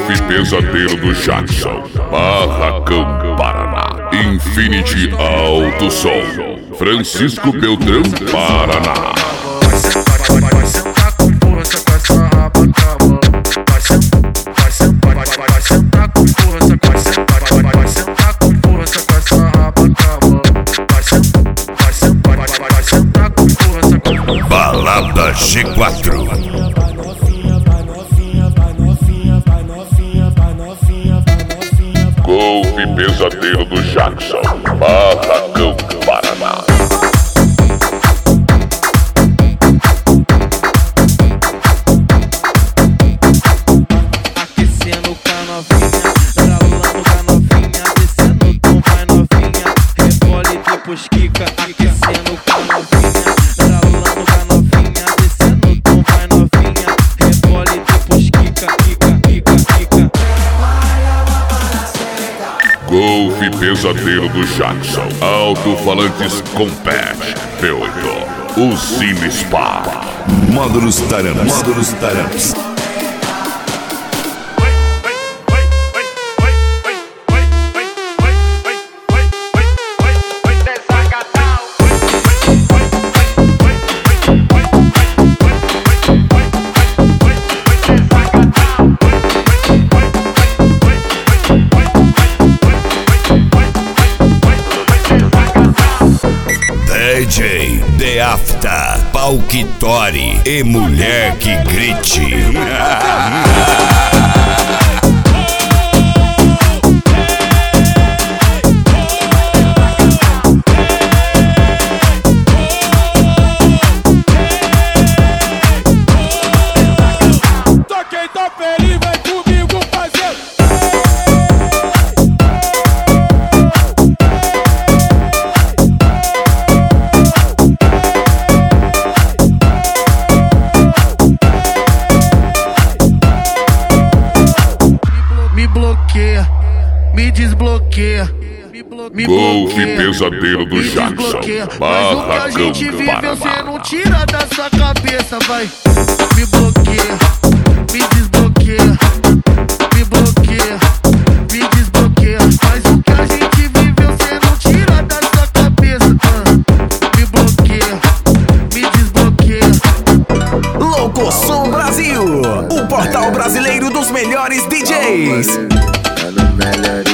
Pesadelo do Jackson, Barracão, Paraná. Infinity Alto Som, Francisco Beltrão, Paraná. Vai sentar com força com essa raba cava. Vai sentar com força, vai sentar com força com essa raba cava. Vai sentar com força com Balada G4. Golf Pesadelo do Jackson, Barracão, Paraná. Aquecendo com a novinha, ralando com a novinha, descendo o tom vai novinha, rebole depois quica. Aquecendo com a novinha, ralando com a novinha, descendo o tom vai novinha, rebole depois quica, quica, quica, quica. Golf Pesadelo do Jackson, Alto-Falantes Compact, P8, o Cine Spa. Módulos Taranas. DJ The Afta, pau que tore e mulher que grite. Só quem tá feliz vai comigo fazer. me bloqueia, me desbloqueia. Me Golf bloqueia, Pesadelo do me Jackson, desbloqueia. Mas o que a Barracão, gente vive você Paraná. não tira da sua cabeça, vai. Me bloqueia, me desbloqueia, me bloqueia, me desbloqueia. Mas o que a gente vive você não tira da sua cabeça, me bloqueia, me desbloqueia. Louco Som Brasil, o portal brasileiro dos melhores DJs.